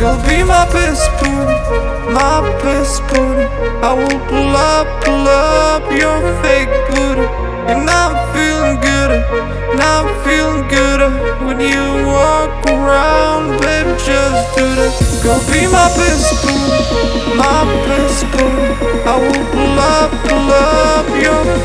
Go be my best booty, my best booty. I will pull up your fake booty. And I'm feeling gooder, and I'm feeling gooder. When you walk around, baby, just do that. Go be my best booty, my best booty. I will pull up your